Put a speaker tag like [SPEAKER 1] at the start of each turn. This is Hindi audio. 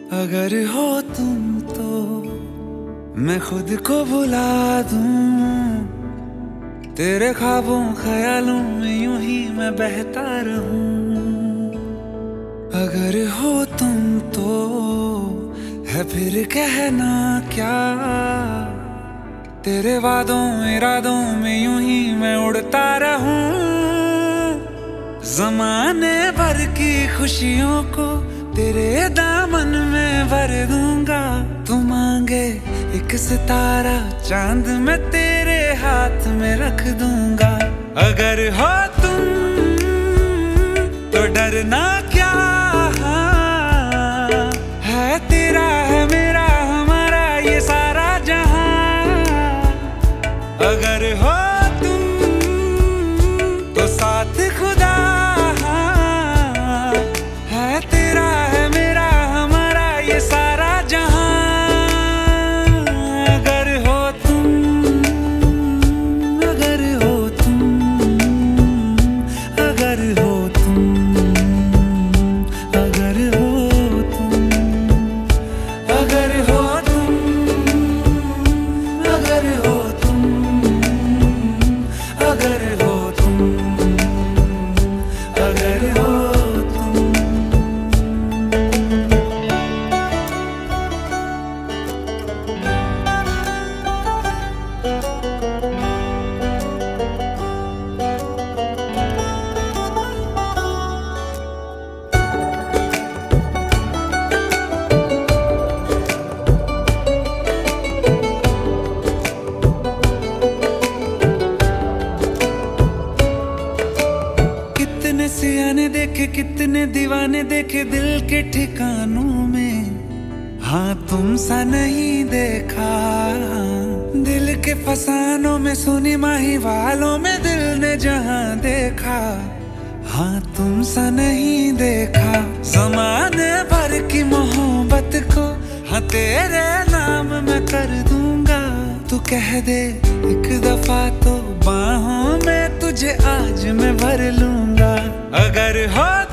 [SPEAKER 1] अगर हो तुम तो मैं खुद को भुला दूं, तेरे ख्वाबों ख्यालों में यूं ही मैं बहता रहूं। अगर हो तुम तो है फिर कहना क्या, तेरे वादों इरादों में यूं ही मैं उड़ता रहूं। ज़माने भर की खुशियों को तेरे दामन में भर दूंगा। तू मांगे एक सितारा चांद मैं तेरे हाथ में रख दूंगा। अगर हो तुम तो डरना क्या है, तेरा है मेरा हमारा ये सारा जहां। अगर हो तुम तो साथ खुदा है, तेरा है मेरा हमारा ये सारा जहां। अगर हो तुम, अगर हो तुम, अगर हो तुम, अगर हो तुम, अगर हो तुम, अगर हो तुम, अगर हो तुम, अगर हो सियाने देखे कितने दीवाने देखे दिल के ठिकानों में, हाँ तुम सा नहीं देखा। दिल के फसानों में सुनी माही वालों में दिल ने जहां देखा, हाँ तुम सा नहीं देखा। ज़माने भर की मोहब्बत को हाँ तेरे नाम मैं कर दूंगा। तू कह दे एक दफा तो बाहों में तुझे आज मैं भर लूंगा। अगर हो